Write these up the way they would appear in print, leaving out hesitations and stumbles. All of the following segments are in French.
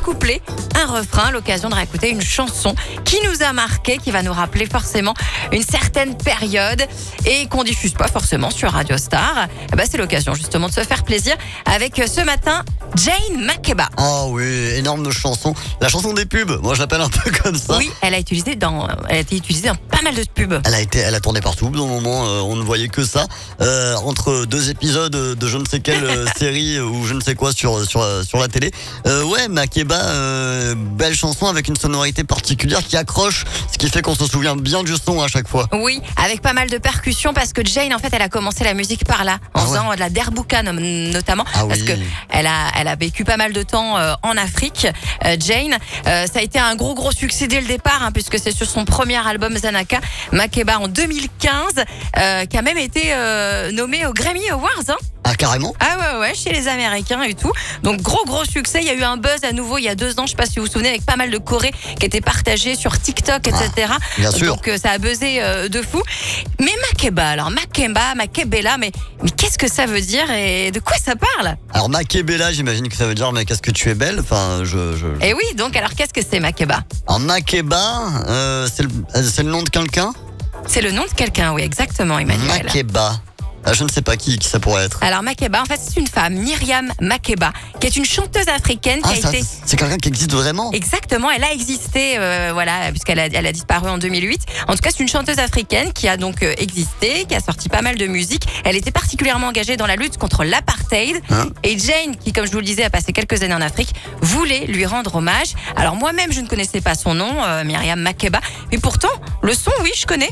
couplet, un refrain, l'occasion de réécouter une chanson qui nous a marqué, qui va nous rappeler forcément une certaine période et qu'on diffuse pas forcément sur Radio Star. C'est l'occasion justement de se faire plaisir avec ce matin Jane Makeba. Oh oui, énorme chanson. La chanson des pubs, moi je l'appelle un peu comme ça. Oui, elle a été utilisée dans pas mal de pubs. Elle a tourné partout. Dans le moment, on ne voyait que ça. Entre deux épisodes de je ne sais quelle série ou je ne sais quoi sur la télé. Makeba, belle chanson avec une sonorité particulière qui accroche, ce qui fait qu'on se souvient bien du son à chaque fois. Oui, avec pas mal de percussions parce que Jane, en fait, elle a commencé la musique par là, en faisant de la derbuka notamment, parce que elle a vécu pas mal de temps en Afrique. Jane, ça a été un gros succès dès le départ, puisque c'est sur son premier album Zanaka, Makeba en 2015, qui a même été nommé aux Grammy Awards. Ah, carrément? Ah ouais, chez les Américains et tout. Donc gros succès. Il y a eu un buzz à nouveau il y a 2 ans, je sais pas si vous vous souvenez, avec pas mal de chorés qui étaient partagés sur TikTok, etc. Bien sûr. Donc ça a buzzé de fou. Mais Makeba, Makebela, mais qu'est-ce que ça veut dire et de quoi ça parle? Alors Makebela, j'imagine que ça veut dire mais qu'est-ce que tu es belle. Enfin, Et oui, donc alors qu'est-ce que c'est Makeba? Alors Makeba, c'est le nom de quelqu'un? C'est le nom de quelqu'un, oui, exactement, Emmanuel. Makeba. Je ne sais pas qui ça pourrait être. Alors Makeba, en fait, c'est une femme, Myriam Makeba, qui est une chanteuse africaine qui a été... C'est quelqu'un qui existe vraiment? Exactement, elle a existé, puisqu'elle a disparu en 2008. En tout cas, c'est une chanteuse africaine qui a donc existé, qui a sorti pas mal de musique. Elle était particulièrement engagée dans la lutte contre l'apartheid. Et Jane, qui, comme je vous le disais, a passé quelques années en Afrique, voulait lui rendre hommage. Alors moi-même, je ne connaissais pas son nom, Myriam Makeba, mais pourtant, le son, oui, je connais.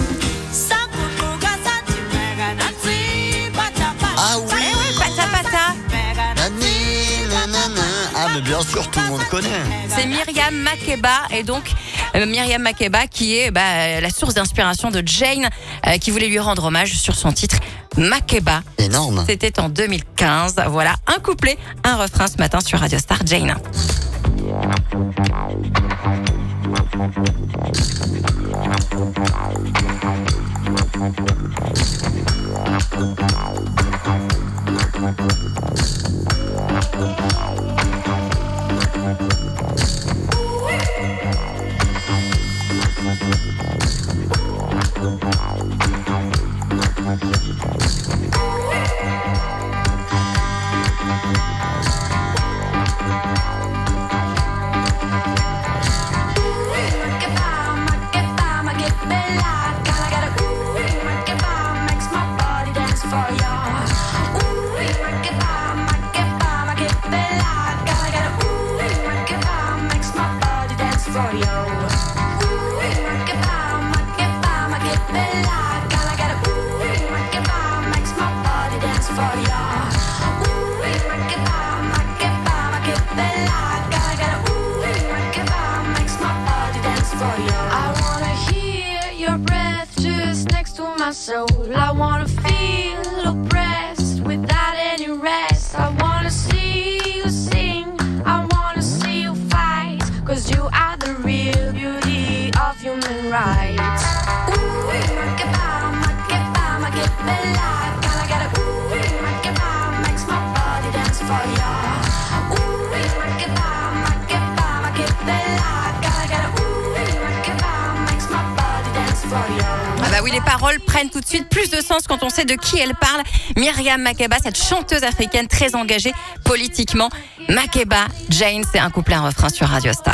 Ah oui, Pata Pata. Ah mais bien sûr, tout le monde connaît. C'est Myriam Makeba, et donc Myriam Makeba qui est la source d'inspiration de Jane, qui voulait lui rendre hommage sur son titre Makeba. Énorme. C'était en 2015. Voilà, un couplet, un refrain ce matin sur Radio Star, Jane. Soul. I wanna feel oppressed without any rest. I wanna see you sing, I wanna see you fight, 'cause you are the real beauty of human rights. Ooh, Makeba, Makeba, Makebela, gotta get a ooh, Makeba makes my body dance for ya. Ooh, Makeba, Makeba, Makebela, gotta get a ooh, Makeba makes my body dance for ya. Ah bah oui, les paroles prennent tout de suite plus de sens quand on sait de qui elle parle. Myriam Makeba, cette chanteuse africaine très engagée politiquement. Makeba, Jane, c'est un couplet, un refrain sur Radio Star.